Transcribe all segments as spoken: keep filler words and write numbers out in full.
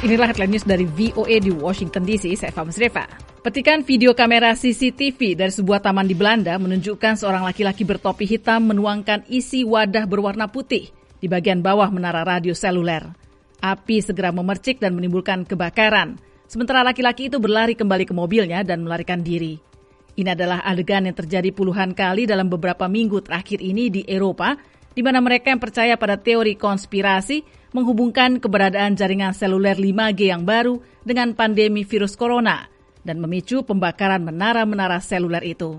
Inilah headline news dari V O A di Washington D C, saya Eva Musreva. Petikan video kamera C C T V dari sebuah taman di Belanda menunjukkan seorang laki-laki bertopi hitam menuangkan isi wadah berwarna putih di bagian bawah menara radio seluler. Api segera memercik dan menimbulkan kebakaran, sementara laki-laki itu berlari kembali ke mobilnya dan melarikan diri. Ini adalah adegan yang terjadi puluhan kali dalam beberapa minggu terakhir ini di Eropa, di mana mereka yang percaya pada teori konspirasi menghubungkan keberadaan jaringan seluler lima G yang baru dengan pandemi virus corona dan memicu pembakaran menara-menara seluler itu.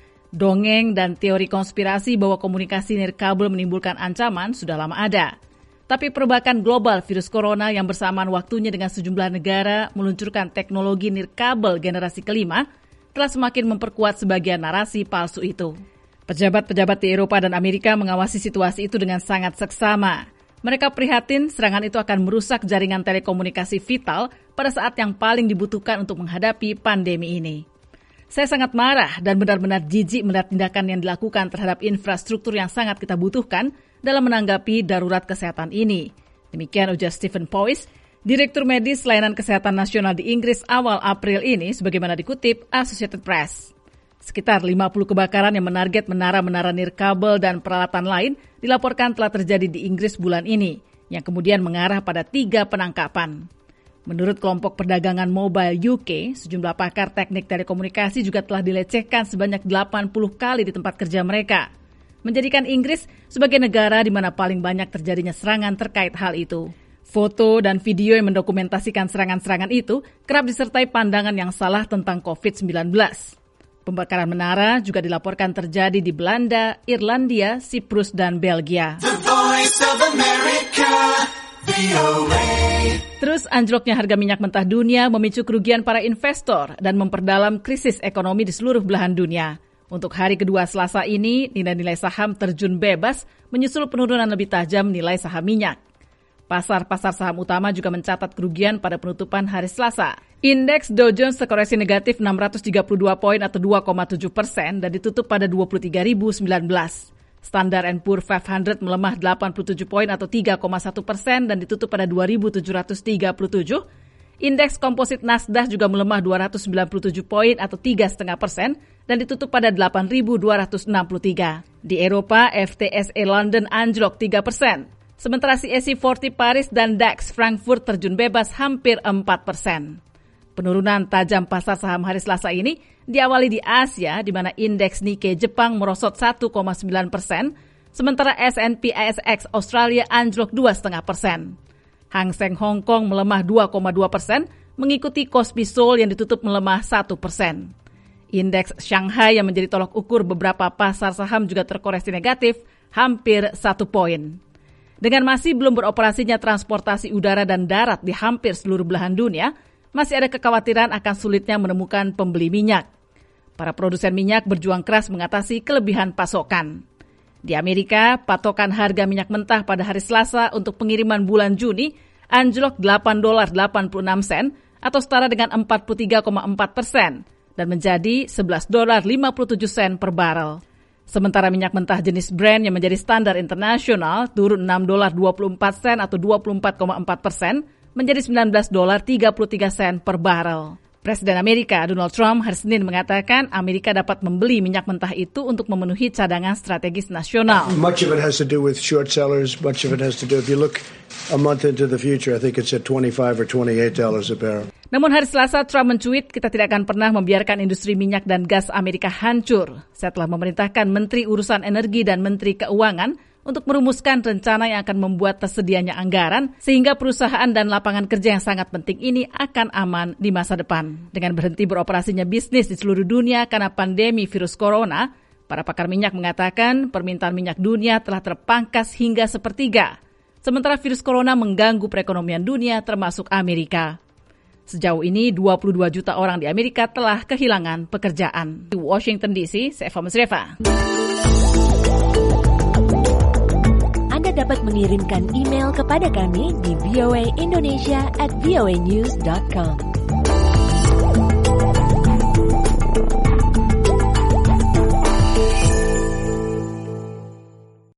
Dongeng dan teori konspirasi bahwa komunikasi nirkabel menimbulkan ancaman sudah lama ada. Tapi perbakan global virus corona yang bersamaan waktunya dengan sejumlah negara meluncurkan teknologi nirkabel generasi kelima telah semakin memperkuat sebagian narasi palsu itu. Pejabat-pejabat di Eropa dan Amerika mengawasi situasi itu dengan sangat seksama. Mereka prihatin serangan itu akan merusak jaringan telekomunikasi vital pada saat yang paling dibutuhkan untuk menghadapi pandemi ini. Saya sangat marah dan benar-benar jijik melihat tindakan yang dilakukan terhadap infrastruktur yang sangat kita butuhkan dalam menanggapi darurat kesehatan ini. Demikian ujar Stephen Powys, Direktur Medis Layanan Kesehatan Nasional di Inggris awal April ini, sebagaimana dikutip Associated Press. Sekitar lima puluh kebakaran yang menarget menara-menara nirkabel dan peralatan lain dilaporkan telah terjadi di Inggris bulan ini, yang kemudian mengarah pada tiga penangkapan. Menurut kelompok perdagangan mobile U K, sejumlah pakar teknik telekomunikasi juga telah dilecehkan sebanyak delapan puluh kali di tempat kerja mereka, menjadikan Inggris sebagai negara di mana paling banyak terjadinya serangan terkait hal itu. Foto dan video yang mendokumentasikan serangan-serangan itu kerap disertai pandangan yang salah tentang covid sembilan belas. Pembakaran menara juga dilaporkan terjadi di Belanda, Irlandia, Siprus, dan Belgia. The Voice of America, V O A. Terus anjloknya harga minyak mentah dunia memicu kerugian para investor dan memperdalam krisis ekonomi di seluruh belahan dunia. Untuk hari kedua Selasa ini, nilai-nilai saham terjun bebas menyusul penurunan lebih tajam nilai saham minyak. Pasar-pasar saham utama juga mencatat kerugian pada penutupan hari Selasa. Indeks Dow Jones terkoreksi negatif enam ratus tiga puluh dua poin atau dua koma tujuh persen dan ditutup pada dua puluh tiga ribu sembilan belas. Standard and Poor's lima ratus melemah delapan puluh tujuh poin atau tiga koma satu persen dan ditutup pada dua ribu tujuh ratus tiga puluh tujuh. Indeks komposit Nasdaq juga melemah dua ratus sembilan puluh tujuh poin atau tiga koma lima persen dan ditutup pada delapan ribu dua ratus enam puluh tiga. Di Eropa, F T S E London anjlok tiga persen. Sementara C A C empat puluh Paris dan DAX Frankfurt terjun bebas hampir empat persen. Penurunan tajam pasar saham hari Selasa ini diawali di Asia, di mana indeks Nikkei Jepang merosot satu koma sembilan persen, sementara S and P A S X Australia anjlok dua koma lima persen. Hang Seng Hong Kong melemah dua koma dua persen, mengikuti Kospi Seoul yang ditutup melemah satu persen. Indeks Shanghai yang menjadi tolok ukur beberapa pasar saham juga terkoreksi negatif, hampir satu poin. Dengan masih belum beroperasinya transportasi udara dan darat di hampir seluruh belahan dunia, masih ada kekhawatiran akan sulitnya menemukan pembeli minyak. Para produsen minyak berjuang keras mengatasi kelebihan pasokan. Di Amerika, patokan harga minyak mentah pada hari Selasa untuk pengiriman bulan Juni anjlok delapan dolar delapan puluh enam sen atau setara dengan empat puluh tiga koma empat persen dan menjadi sebelas dolar lima puluh tujuh sen per barel. Sementara minyak mentah jenis Brent yang menjadi standar internasional turun enam dolar dua puluh empat sen atau dua puluh empat koma empat persen menjadi sembilan belas dolar tiga puluh tiga sen per barel. Presiden Amerika Donald Trump hari Senin mengatakan Amerika dapat membeli minyak mentah itu untuk memenuhi cadangan strategis nasional. Much of it has to do with short sellers, much of it has to do, if you look a month into the future, I think it's at twenty-five or twenty-eight dollars a barrel. Namun hari Selasa Trump mencuit, kita tidak akan pernah membiarkan industri minyak dan gas Amerika hancur. Saya telah memerintahkan Menteri Urusan Energi dan Menteri Keuangan untuk merumuskan rencana yang akan membuat tersedianya anggaran sehingga perusahaan dan lapangan kerja yang sangat penting ini akan aman di masa depan. Dengan berhenti beroperasinya bisnis di seluruh dunia karena pandemi virus corona, para pakar minyak mengatakan permintaan minyak dunia telah terpangkas hingga sepertiga. Sementara virus corona mengganggu perekonomian dunia termasuk Amerika. Sejauh ini dua puluh dua juta orang di Amerika telah kehilangan pekerjaan. Di Washington D C, saya Eva Musreva. Anda dapat mengirimkan email kepada kami di voa indonesia at voa news dot com.